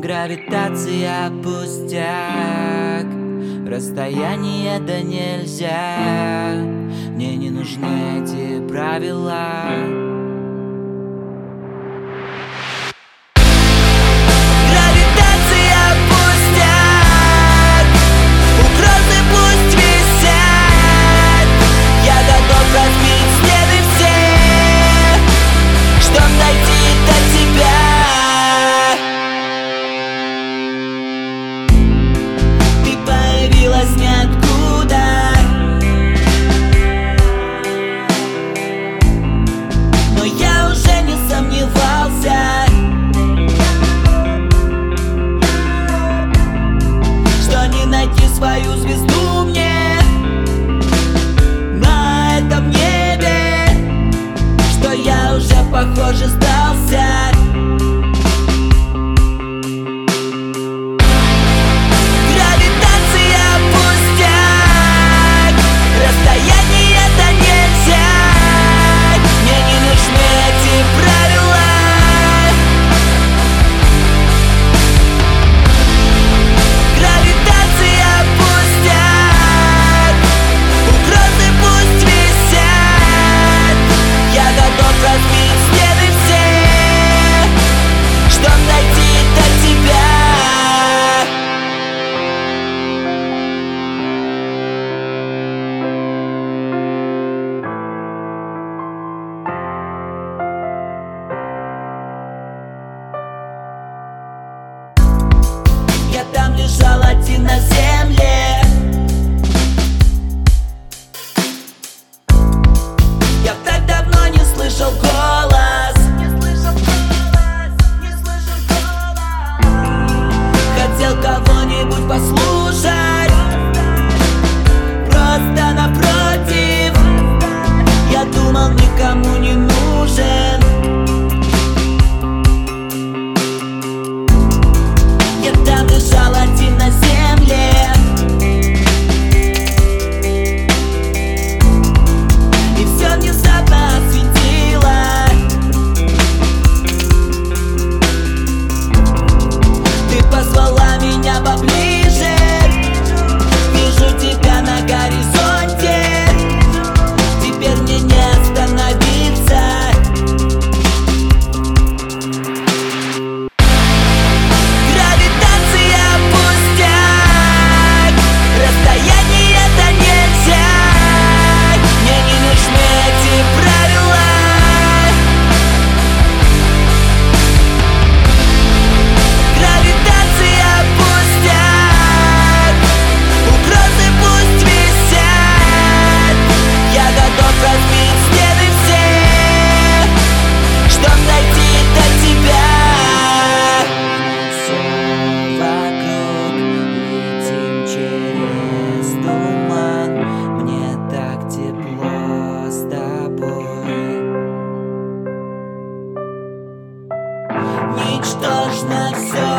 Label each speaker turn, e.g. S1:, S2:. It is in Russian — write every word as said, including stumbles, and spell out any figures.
S1: Гравитация пустяк, расстояние да нельзя. Мне не нужны эти правила. Свою звезду мне на этом небе, что я уже, похоже, сдался. Я там лежал один на земле. Я так давно не слышал голос. Не слышал голос, не слышал голос. Хотел кого-нибудь послушать, просто напротив. Я думал, никому не нужен. Лежал один на земле. И все внезапно осветило. Ты позвала меня поближе. Вижу тебя на горизонте. Теперь мне не остановиться. Ничтожно все.